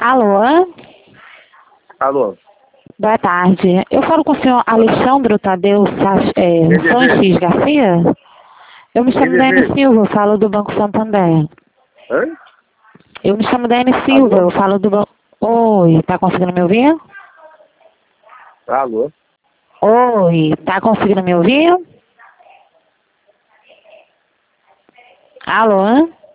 Alô? Alô? Boa tarde. Eu falo com o senhor Alexandre Tadeu Sanches Garcia? Eu me chamo Daiane Silva, eu falo do Banco Santander. Hã? Eu me chamo Daiane Silva, Alô? eu falo do Banco... Oi, tá conseguindo me ouvir? Alô? Oi, tá conseguindo me ouvir? Alô?